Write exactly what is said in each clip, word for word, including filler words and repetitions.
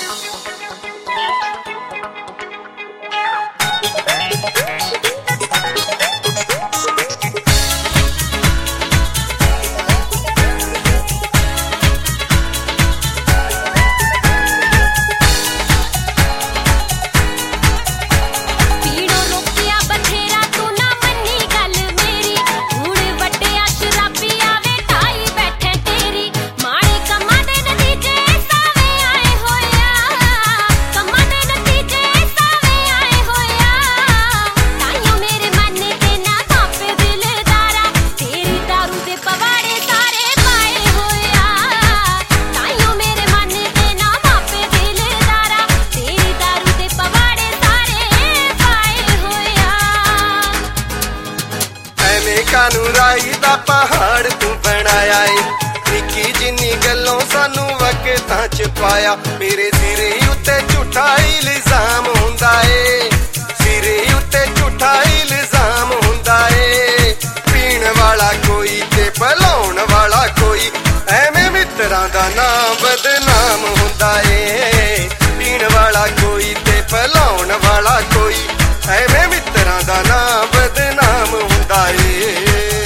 कानूराई दा पहाड़ तू बनाया है, निक्की जिन्नी गल्लों सानू वक्तां च पाया। मेरे सिरे उत्ते झूठा इल्जाम हुंदा है, सिरे उत्ते झूठा इल्जाम हुंदा है। पीण वाला कोई ते भलाउण वाला कोई, एवें मित्रां दा नाम बदनाम हुंदा है। पीण वाला कोई ते भलाउण वाला कोई, एवें मित्रां दा नाम बदनाम हुंदा है।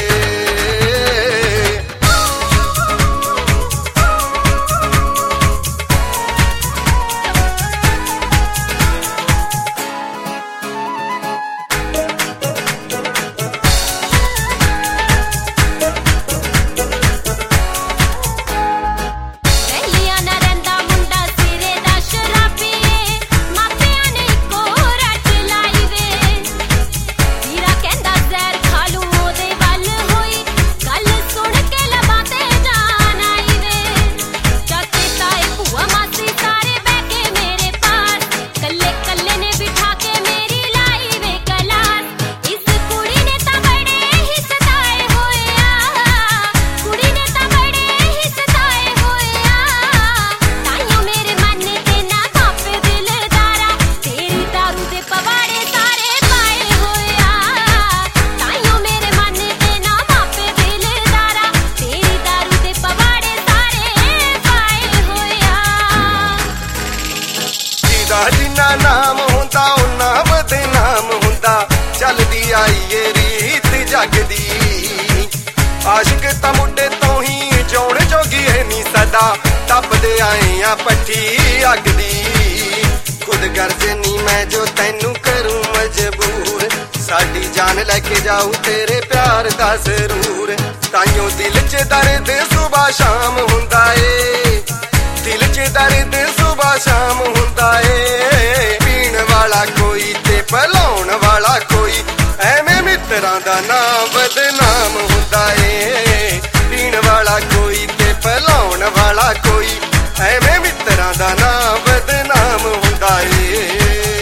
जिन्ना नाम हुंदा उन्ना बदनाम हुंदा, चलदी आई ये रीत जग दी। आशिक तां मुंडे तो ही जोण जोगी है नी सदा, तपदे आए आ पट्ठी अग दी। खुद गर्ज नी मैं जो तैनू करूं मजबूर, साडी जान लैके जाऊं तेरे प्यार दा जरूर। ताइयों दिल च दर्द सुबह शाम हुंदा ए, दिल च दर्द सुबह शाम हुंदा ए। पीण वाला कोई ते भलाउण वाला कोई, एवें मित्रां दा नाम बदनाम हुंदा ए। पीण वाला कोई ते भलाउण वाला कोई, एवें मित्रां दा नाम बदनाम हुंदा ए।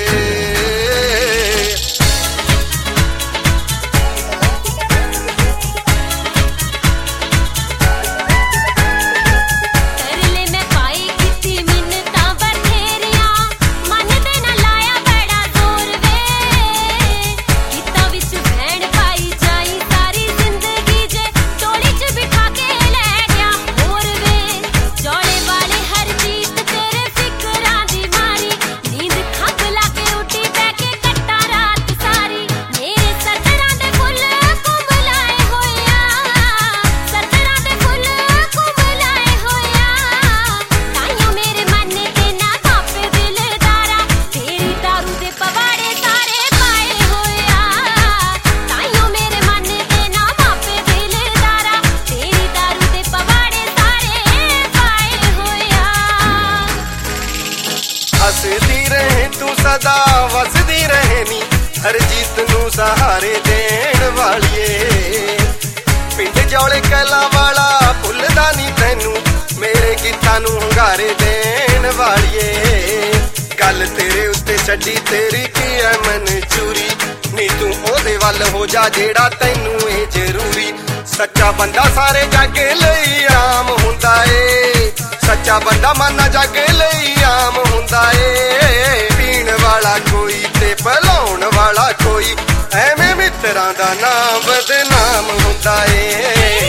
हसदी रहे तू सदा वसदी रहे नी, हर जीत नू सहारे देण वालिए। पिंड जौले कला वाला भुलदा नी तैनू, मेरे गीतां नू हंगारे देण वालिए। गल तेरे उत्ते छड्डी तेरी की है मंजूरी, नी तू ओदे वल हो जा जेड़ा तैनू ए जरूरी। सच्चा बंदा सारे जग लई आम हुंदा ए, सच्चा बंदा माना जग लई आम हुंदा ए। पीण वाला कोई ते भलाउण वाला कोई, एवें मित्रां दा नाम बदनाम हुंदा ए।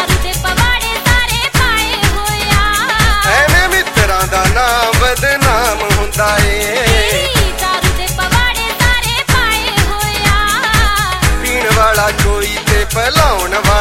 एवें मित्रां दा नाम बदनाम ਫੈਲਾਉਣ